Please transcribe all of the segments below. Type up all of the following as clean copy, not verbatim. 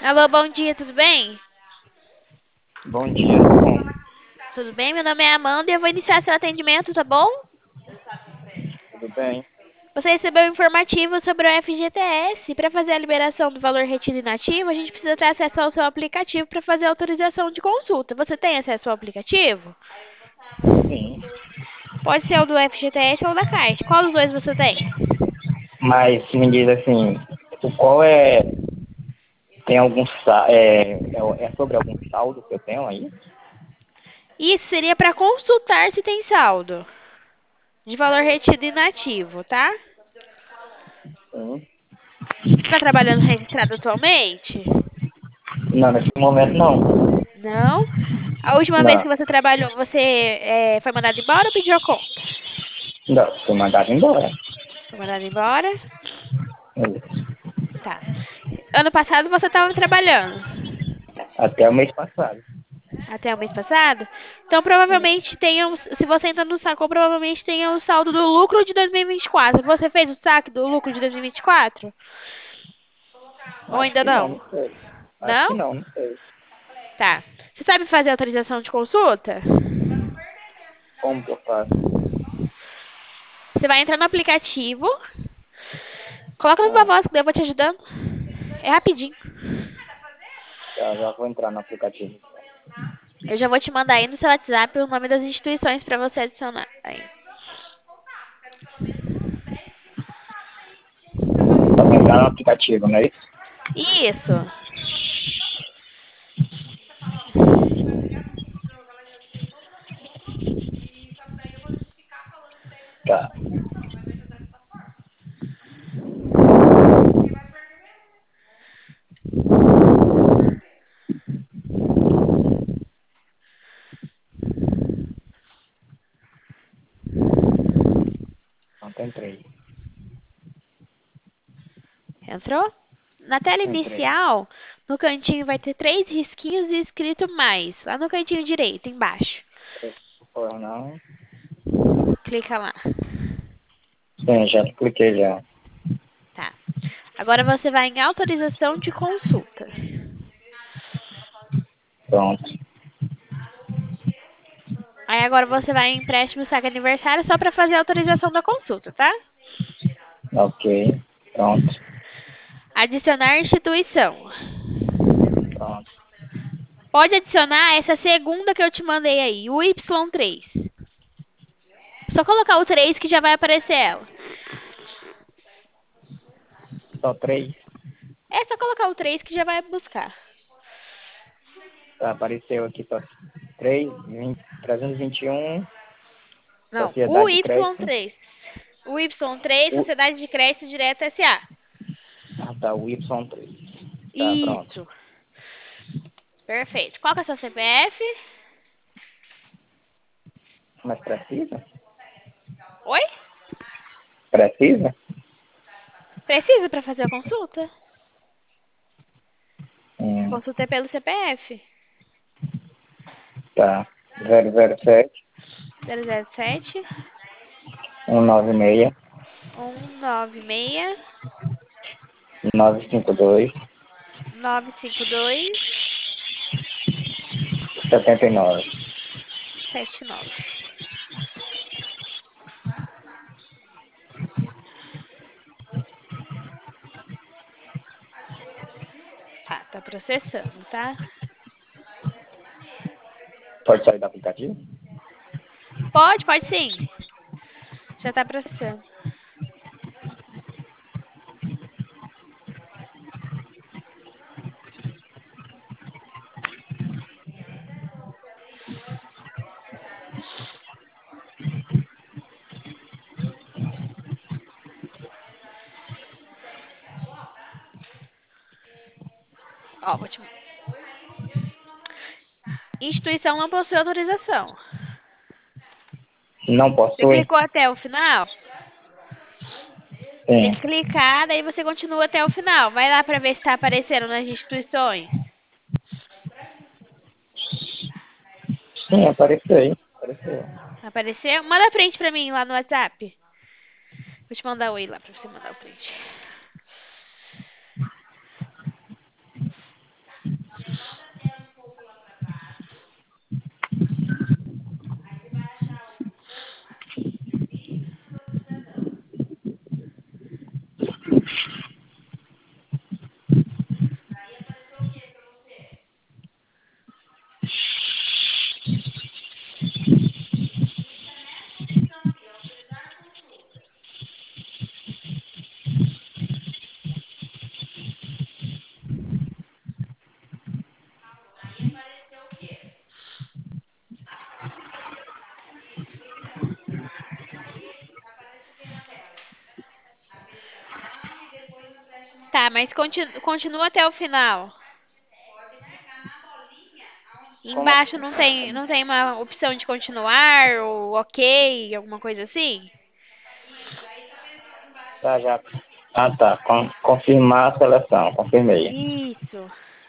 Alô, bom dia, tudo bem? Bom dia, tudo bom? Tudo bem? Meu nome é Amanda e eu vou iniciar seu atendimento, tá bom? Tudo bem? Você recebeu um informativo sobre o FGTS. Para fazer a liberação do valor retido inativo, a gente precisa ter acesso ao seu aplicativo para fazer a autorização de consulta. Você tem acesso ao aplicativo? Sim. Pode ser o do FGTS ou da Caixa. Qual dos dois você tem? Mas me diz assim, o qual é. Tem algum. É sobre algum saldo que eu tenho aí? Isso seria para consultar se tem saldo de valor retido inativo, tá? Sim. Você está trabalhando registrado atualmente? Não, nesse momento não. Não. A última vez Não. que você trabalhou, você foi mandado embora ou pediu a conta? Não, fui mandado embora. Foi mandado embora? Isso. Tá. Ano passado você estava trabalhando. Até o mês passado. Até o mês passado? Então Isso. provavelmente tenha, se você entra no saco, provavelmente tenha o saldo do lucro de 2024. Você fez o saque do lucro de 2024? Ou Acho ainda que não, não? não sei. Acho Não? que não, não sei. Tá. Você sabe fazer autorização de consulta? Como que eu faço? Você vai entrar no aplicativo, coloca na sua Ah, voz que daí eu vou te ajudando. É rapidinho. tá, já vou entrar no aplicativo. Eu já vou te mandar aí no seu WhatsApp o nome das instituições para você adicionar. Aí. Só pra entrar no aplicativo, não é isso? Isso. Tá. Pronto, entrei. Entrou? Na tela Entrei. inicial, no cantinho vai ter três risquinhos e escrito mais, lá no cantinho direito, embaixo. Por não. Clica lá. Sim, já cliquei já. Tá. Agora você vai em autorização de consulta. Pronto. Aí agora você vai em empréstimo saque aniversário só para fazer a autorização da consulta, tá? Ok. Pronto. Adicionar instituição. Pronto. Pode adicionar essa segunda que eu te mandei aí, o Y3. Só colocar o 3 que já vai aparecer ela. Só três. É só colocar o 3 que já vai buscar. Tá, apareceu aqui só 321, Não, o Sociedade de Crédito. Y3. O Y3, O, Sociedade de Crédito Direto SA. tá, o Y3. Tá, pronto. Isso. Perfeito. Qual que é o seu CPF? Mas precisa? Oi? Precisa? Precisa para fazer a consulta? A Hum, consulta é pelo CPF. tá. 007 007 196 196 952 952 79. 79. Tá processando, tá? Pode sair do aplicativo? Pode sim. Já tá processando. Ó, vou te... Instituição não possui autorização. Não Você possui? clicou até o final? Tem Sim. que clicar, daí você continua até o final. Vai lá para ver se tá aparecendo nas instituições. Sim, apareceu aí. Apareceu. Apareceu? Manda print pra mim lá no WhatsApp. Vou te mandar o oi lá pra você mandar o print. Tá, mas continua até o final. Como Embaixo assim? não tem uma opção de continuar ou ok, alguma coisa assim? Tá, já. Ah, tá. Confirmar a seleção. Confirmei. Isso.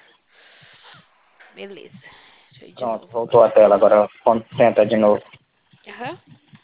Beleza. Deixa eu ir de Pronto, novo voltou a aqui. tela. Agora tenta de novo. Aham.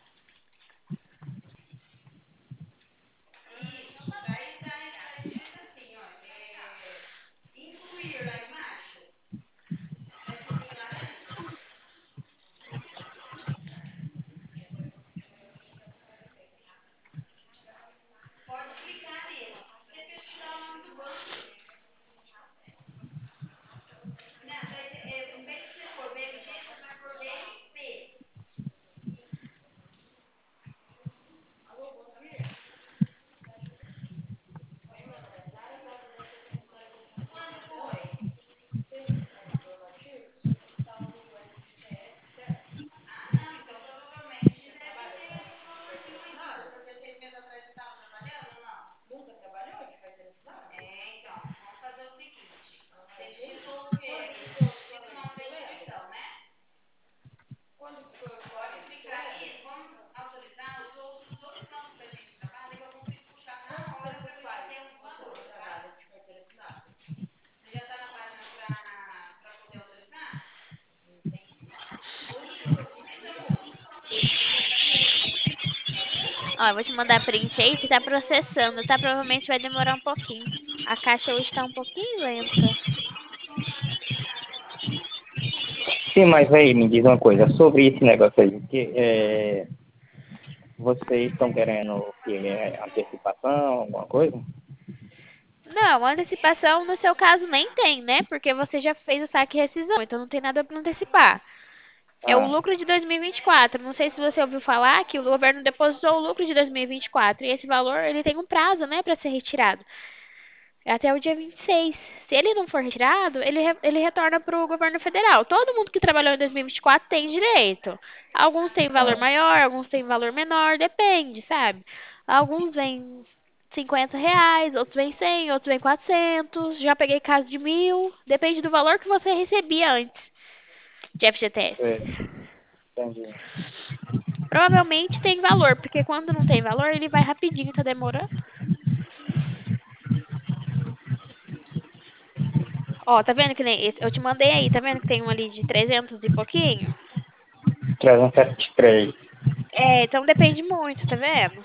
Ó, eu vou te mandar print aí que tá processando, tá? Provavelmente vai demorar um pouquinho. A caixa hoje tá um pouquinho lenta. Sim, mas aí me diz uma coisa sobre esse negócio aí. Vocês estão querendo o quê? Antecipação, alguma coisa? Não, antecipação no seu caso nem tem, né? Porque você já fez o saque e rescisão, então não tem nada para antecipar. É o Ah, lucro de 2024. Não sei se você ouviu falar que o governo depositou o lucro de 2024 e esse valor ele tem um prazo, né, para ser retirado. É até o dia 26. Se ele não for retirado, ele retorna para o governo federal. Todo mundo que trabalhou em 2024 tem direito. Alguns têm valor ah, maior, alguns têm valor menor, depende, sabe? Alguns vêm R$ 50, outros vêm 100, outros vêm 400. Já peguei caso de 1.000. Depende do valor que você recebia antes de FGTS. sei, entendi. Provavelmente tem valor, porque quando não tem valor, ele vai rapidinho, tá demorando. Ó, tá vendo que nem esse? Eu te mandei aí, tá vendo que tem um ali de 300 e pouquinho? 373. É, então depende muito, tá vendo?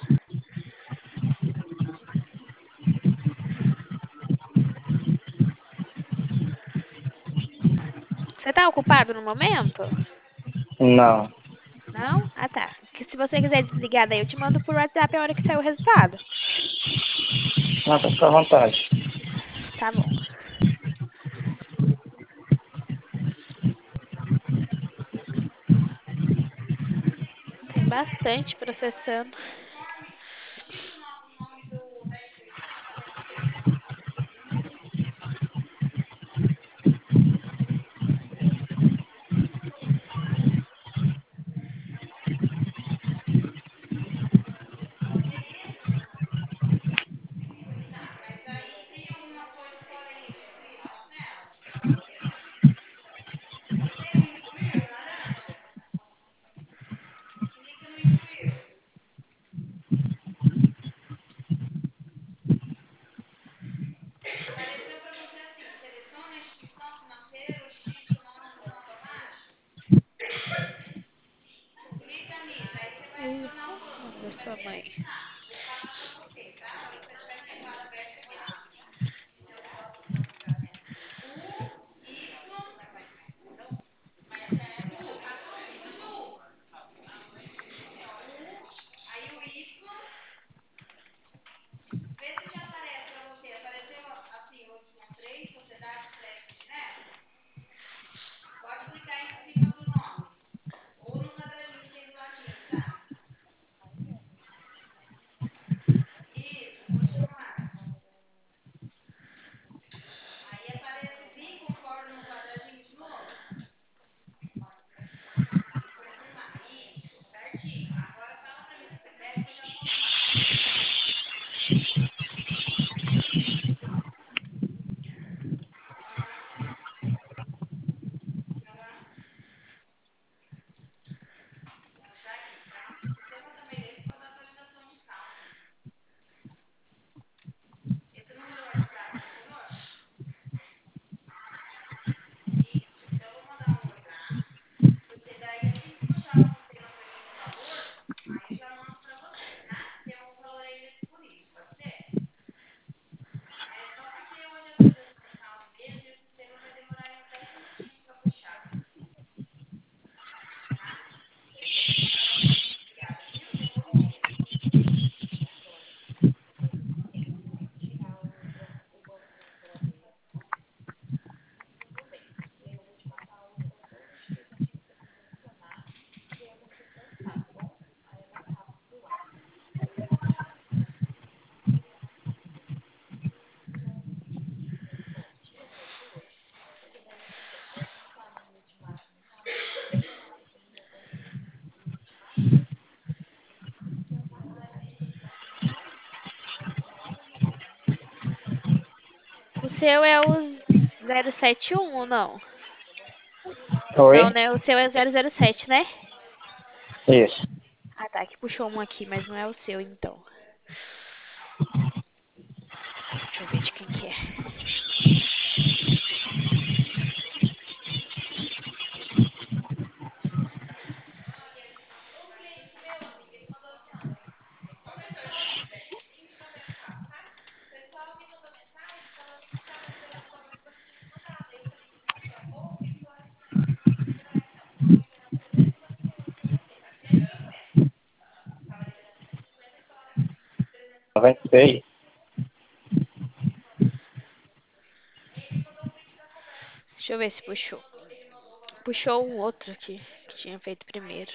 Você tá ocupado no momento? Não. Não? Ah, tá. Que se você quiser desligar daí, eu te mando por WhatsApp a hora que sair o resultado. Não, tá fica à vontade. Tá bom. Tem bastante processando. Nome da sua mãe. seu é o 071 ou não? Não, Oi? né? O seu é o 007, né? Isso. Ah, tá. Que puxou um aqui, mas não é o seu, então. Deixa eu ver de quem que é. Noventa e seis. Deixa eu ver se puxou. Puxou um outro aqui, que tinha feito primeiro.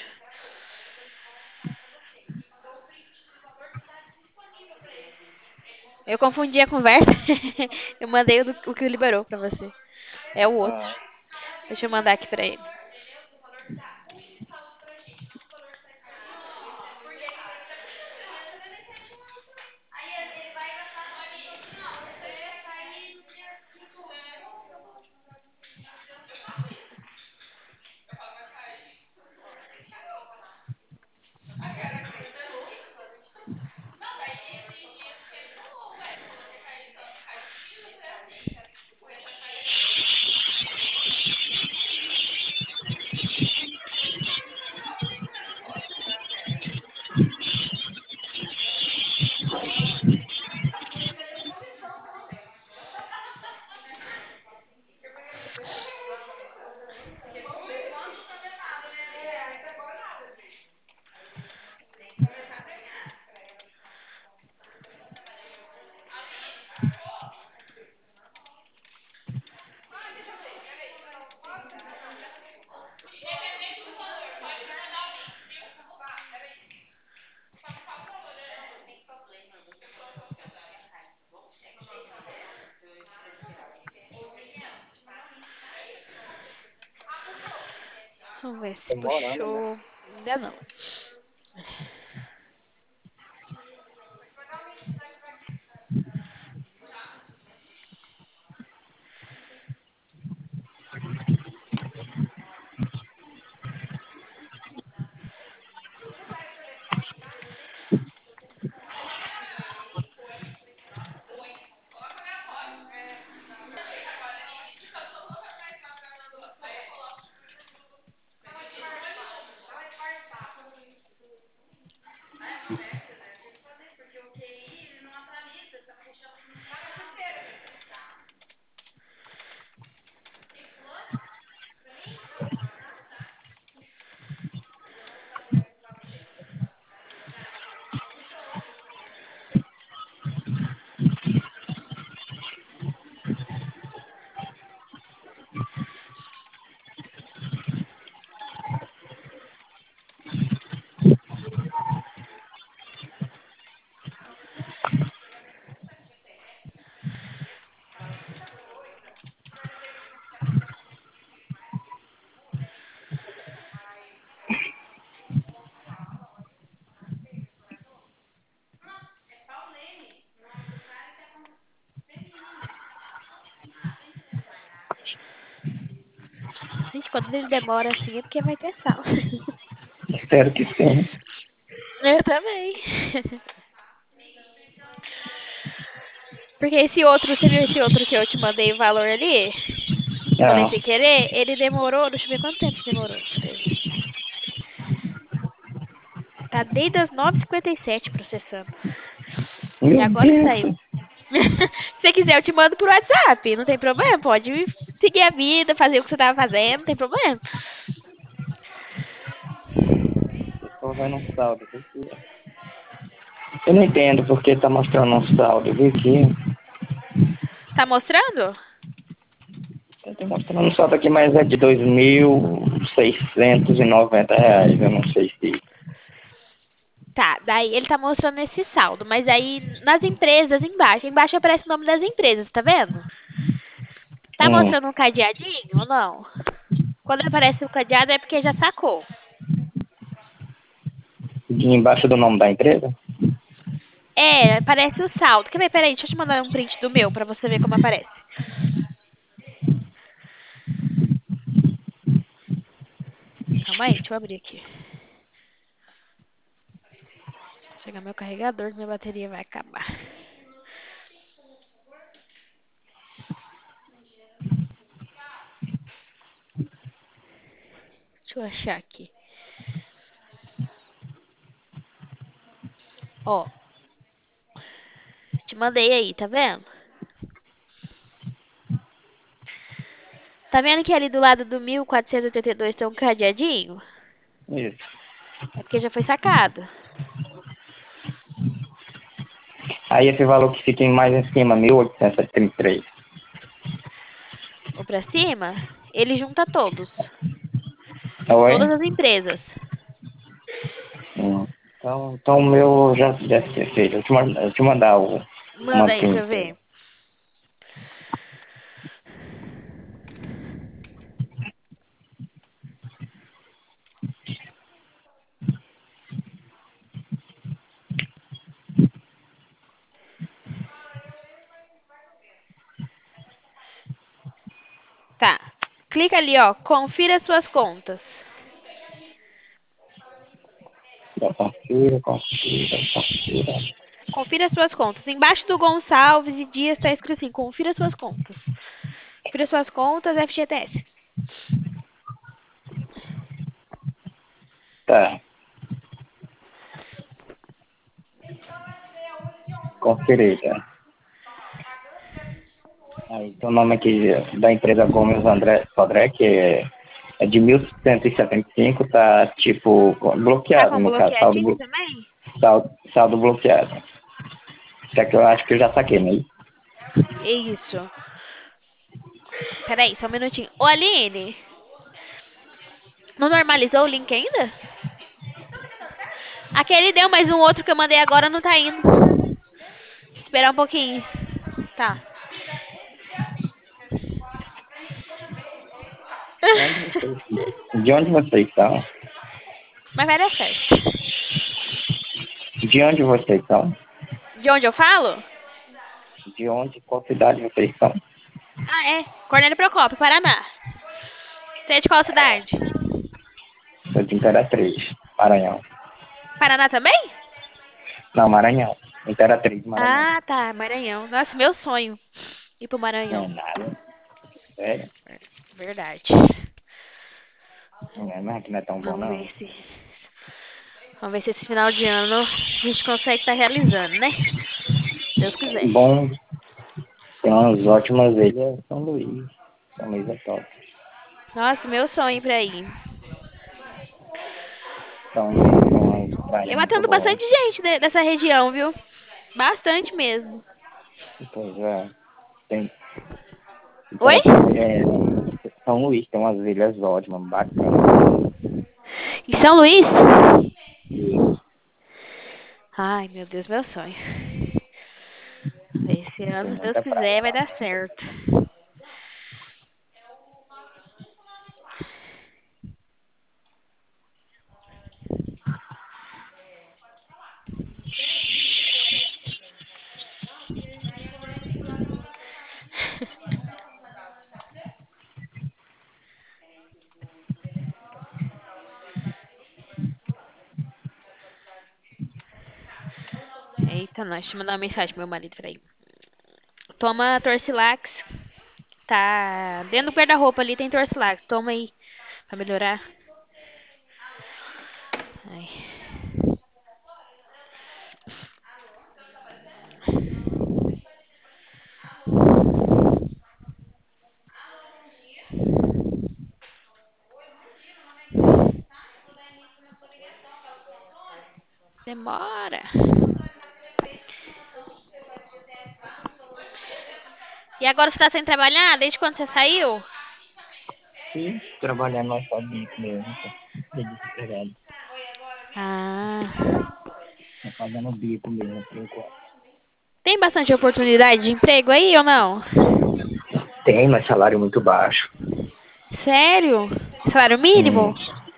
Eu confundi a conversa. Eu mandei o que liberou pra você. É o outro. Ah, Deixa eu mandar aqui pra ele. Vamos ver se demorando, né? puxou. Ainda não. Gente, quando ele demora assim é porque vai ter sal. Espero que sim. Eu também. Porque esse outro, você viu esse outro que eu te mandei o valor ali? Que eu mandei Ah, sem querer? Ele demorou, deixa eu ver quanto tempo que demorou. Peraí. Tá desde as 9h57 processando. E meu agora que Deus. saiu. Se você quiser, eu te mando por WhatsApp. Não tem problema. Pode seguir a vida, fazer o que você tava fazendo, não tem problema. Tô vendo um saldo aqui. Eu não entendo porque tá mostrando um saldo. Vê aqui. Tá mostrando? Tá mostrando um saldo aqui, mas é de R$ 2.690. Eu não sei se. Tá, daí ele tá mostrando esse saldo. Mas aí nas empresas embaixo aparece o nome das empresas, tá vendo? Tá Hum, mostrando um cadeadinho ou não? Quando aparece o cadeado é porque já sacou. de embaixo do nome da empresa? É, aparece o saldo. Quer ver? Peraí, deixa eu te mandar um print do meu pra você ver como aparece. Calma aí, deixa eu abrir aqui. Chegar meu carregador, que minha bateria vai acabar. Deixa eu achar aqui. Ó, te mandei aí, tá vendo? Tá vendo que ali do lado do 1482 tem um cadeadinho? Isso. É porque já foi sacado. Aí esse valor que fica mais em cima, 1.833. Ou pra cima, ele junta todos. Oi? Todas as empresas. Então o meu já deve ter feito. Eu te mandar uma Manda aí pra eu print aí. ver. Tá. Clica ali, ó. Confira suas contas. Confira. Confira suas contas. Embaixo do Gonçalves e Dias tá escrito assim: confira suas contas. Confira suas contas, FGTS. Tá, conferir, tá? Aí tem o nome aqui da empresa Gomes André Sodré, que é de 1.175, tá tipo Tá bloqueado, com no caso, bloqueadinho também? saldo bloqueado. Isso aqui eu acho que eu já saquei, né? É isso. Peraí, só um minutinho. Ô, Aline, não normalizou o link ainda? Aquele deu, mas um outro que eu mandei agora não tá indo. Esperar um pouquinho. Tá. De onde vocês estão? Mas vai dar certo. De onde vocês estão? De onde eu falo? De onde, qual cidade vocês estão? Ah, é. Cornélio Procópio, Paraná. Você é de qual cidade? Sou de Imperatriz, Maranhão. Paraná também? Não, Maranhão. Imperatriz, Maranhão. Ah, tá. Maranhão. Nossa, meu sonho ir pro Não é Maranhão. nada. Sério? Verdade. Não é que não é tão bom, Vamos ver não. se. Vamos ver se esse final de ano a gente consegue estar realizando, né? Se Deus quiser. Bom, tem umas ótimas ilhas, São Luís. São Luís é top. Nossa, meu sonho ir pra ir. São Luís tem umas E praias muito atendo boas. bastante gente dessa região, viu? Bastante mesmo. Pois é. Tem Oi? Imperatriz, São Luís tem umas ilhas ótimas, bacanas. Em São Luís? E Ai, meu Deus, meu sonho. Esse tem ano, se Deus muita praia quiser, vai lá. dar certo. Eita, nós. Deixa eu mandar uma mensagem pro meu marido, peraí. Toma Torcilax. Tá dentro do guarda-roupa ali, tem Torcilax. Toma aí, pra melhorar. Ai. Demora. E agora você tá sem trabalhar? Desde quando você saiu? E trabalhando mais só bico mesmo, tá? Tô desempregado. Ah. Tá fazendo bico mesmo, por enquanto. Tem bastante oportunidade de emprego aí ou não? Tem, mas salário muito baixo. Sério? Salário Hum. mínimo?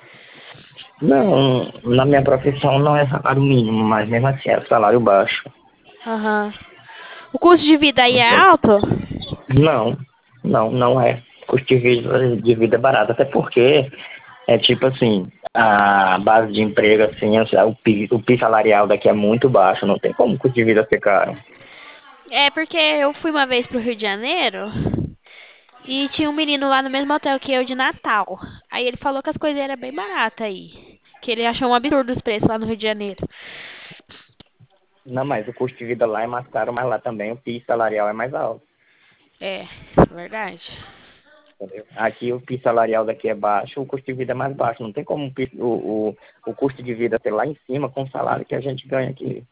Não, na minha profissão não é salário mínimo, mas mesmo assim é salário baixo. Aham. O custo de vida aí Não é sei. alto? Não, não é. Custo de vida é barato, até porque é tipo assim, a base de emprego, assim, o piso salarial daqui é muito baixo, não tem como o custo de vida ser caro. É porque eu fui uma vez pro Rio de Janeiro e tinha um menino lá no mesmo hotel que eu de Natal. Aí ele falou que as coisas eram bem baratas aí. Que ele achou um absurdo os preços lá no Rio de Janeiro. Não, mas o custo de vida lá é mais caro, mas lá também o piso salarial é mais alto. É, verdade. Entendeu? Aqui o piso salarial daqui é baixo, o custo de vida é mais baixo. Não tem como o custo de vida ser lá em cima com o salário que a gente ganha aqui.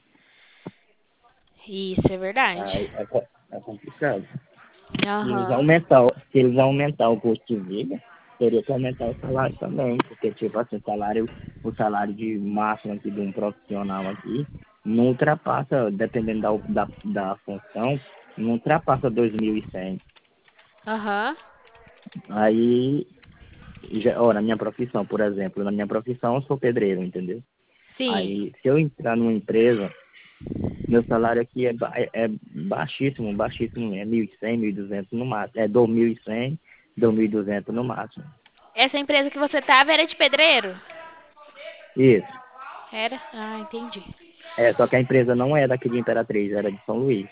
Isso é verdade. Aí é complicado. Aham. Se eles aumentar o custo de vida, teria que aumentar o salário também, porque tipo assim, o salário de máximo aqui de um profissional aqui não ultrapassa, dependendo da função, não ultrapassa 2.100. Aham. Aí, na minha profissão, por exemplo, na minha profissão eu sou pedreiro, entendeu? Sim. Aí, se eu entrar numa empresa, meu salário aqui é baixíssimo, baixíssimo, é 1.100, 1.200 no máximo, é 2.100, 2.200 no máximo. Essa empresa que você tava era de pedreiro? Isso. Era? Ah, entendi. Só que a empresa não é daqui de Imperatriz, era de São Luís.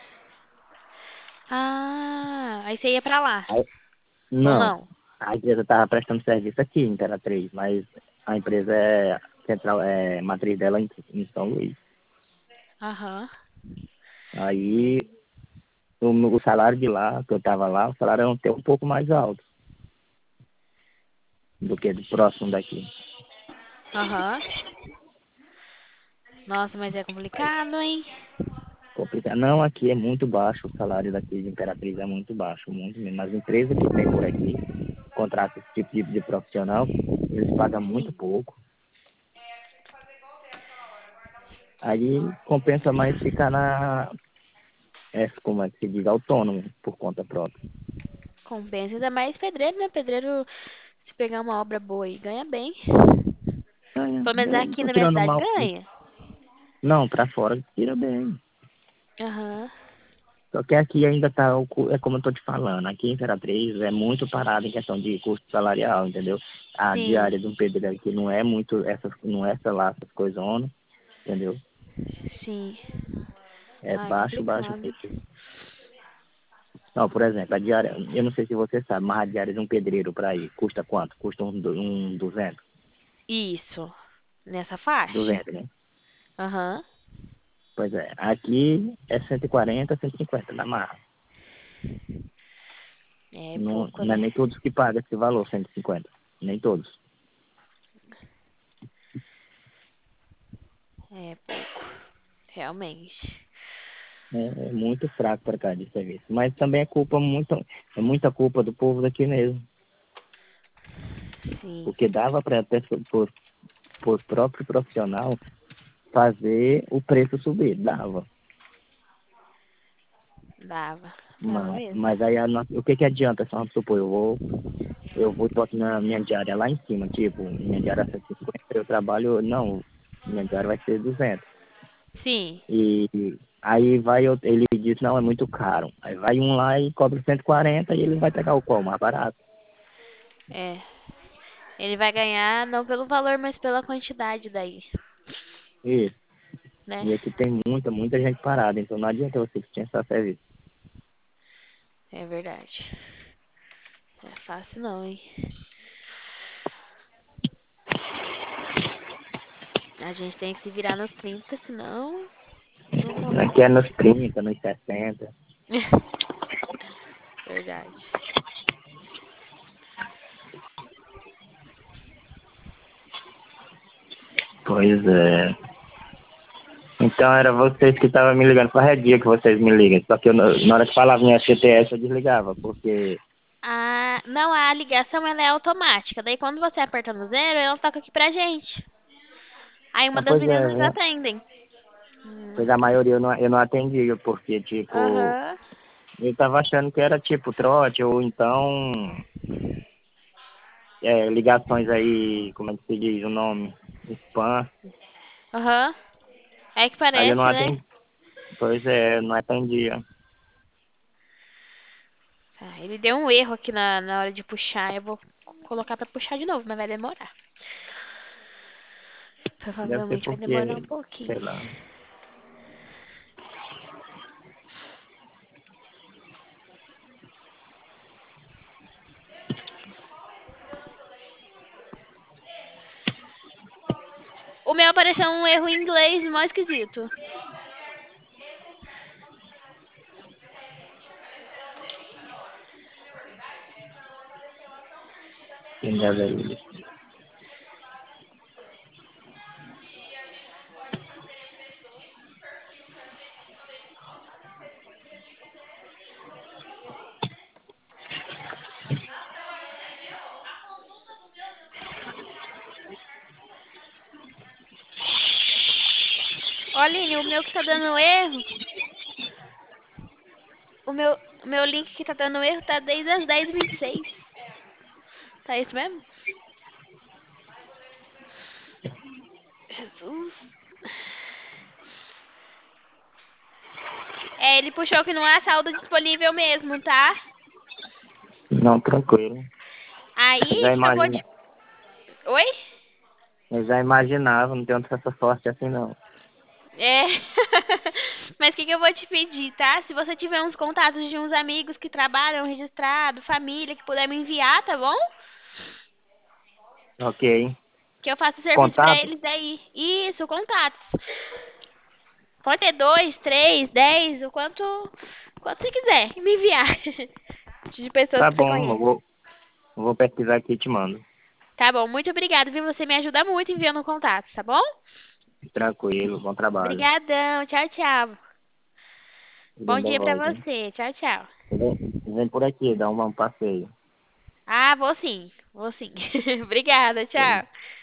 Ah, aí você ia pra lá. Aí, Ou não, não? a empresa estava prestando serviço aqui em Imperatriz, mas a empresa matriz dela em São Luís. Aham. Aí o salário de lá, que eu estava lá, o salário era até um pouco mais alto do que do próximo daqui. Aham. Nossa, mas é complicado, hein? Complicado. Não, aqui é muito baixo, o salário daqui de Imperatriz é muito baixo, muito mesmo. As empresas que tem por aqui, contratam esse tipo de profissional, eles pagam muito pouco. Aí compensa mais ficar como é que se diz, autônomo, por conta própria. Compensa ainda mais pedreiro, né? Pedreiro, se pegar uma obra boa aí, ganha bem. Pelo menos Eu não aqui tô na minha tirando cidade mal. ganha. Não, pra fora tira bem. Aham. Só que aqui ainda tá, é como eu tô te falando, aqui em Imperatriz é muito parado em questão de custo salarial, entendeu? A Sim. diária de um pedreiro aqui não é muito, não é, sei lá, essas coisonas, entendeu? Sim. É Ai, baixo, baixo complicado. mesmo. Não, por exemplo, a diária, eu não sei se você sabe, mas a diária de um pedreiro para ir custa quanto? Custa um 200, Isso. Nessa faixa? 200, né? Aham. Pois é, aqui é 140, 150 na marra. É Não, pouco, não é né? nem todos que pagam esse valor, 150. Nem todos. É pouco. Realmente. É muito fraco para cá de serviço. Mas também é muita culpa do povo daqui mesmo. Sim. Porque dava para por próprio profissional fazer o preço subir, dava. Dava. Dava Mas, mesmo. mas aí o que que adianta, só vamos supor, eu vou e boto na minha diária lá em cima, tipo, minha diária é 150, eu trabalho, não, minha diária vai ser 200. Sim. E aí ele diz, não, é muito caro. Aí vai um lá e cobra 140 e ele vai pegar o qual? Mais barato. É. Ele vai ganhar não pelo valor, mas pela quantidade daí, Isso. né? E aqui tem muita gente parada, então não adianta você dispensar serviço. É verdade. Não é fácil não, hein? A gente tem que se virar nos 30, senão não Aqui é consegue. nos 30, nos 60. Verdade. Pois é. Então era vocês que estavam me ligando. Qual é dia que vocês me ligam? Só que na hora que falava minha FTS eu desligava, porque. Ah, não, a ligação ela é automática. Daí quando você aperta no zero, ela toca aqui pra gente. Aí uma Não, das pois é, meninas né? atendem. Pois a maioria eu não atendia, porque, tipo, Aham. eu tava achando que era tipo trote, ou então ligações aí, como é que se diz o nome? Spam. Aham. É que Aí eu não parece, né? atendi. Pois é, não atendia. Tá, ele deu um erro aqui na hora de puxar. Eu vou colocar pra puxar de novo, mas vai demorar. Deve ser Provavelmente vai demorar um porque, sei pouquinho. lá. O meu apareceu um erro em inglês, mó esquisito. Quem deve ir. Ó, Aline, o meu que tá dando erro. O meu link que tá dando erro tá desde as 10h26. Tá isso mesmo? Jesus. É, ele puxou que não há saldo disponível mesmo, tá? Não, tranquilo. Eu Aí, o já que que eu vou imagina, te... Oi? eu já imaginava, não tenho tanta sorte assim não. É. Mas o que que eu vou te pedir, tá? Se você tiver uns contatos de uns amigos que trabalham registrado, família, que puder me enviar, tá bom? Ok. Que eu faço serviço pra Contato? eles daí. Isso, contatos. Pode ter 2, 3, 10, quanto você quiser me enviar. De pessoas Tá que você bom, conhece. eu vou pesquisar aqui e te mando. Tá bom, muito obrigada, viu? Você me ajuda muito enviando contatos, tá bom? Tranquilo, bom trabalho. Obrigadão, tchau, tchau. Bom Linda dia pra voz, hein? você, tchau, tchau. Vem por aqui, dá um passeio. Ah, vou sim, vou sim. Obrigada, tchau.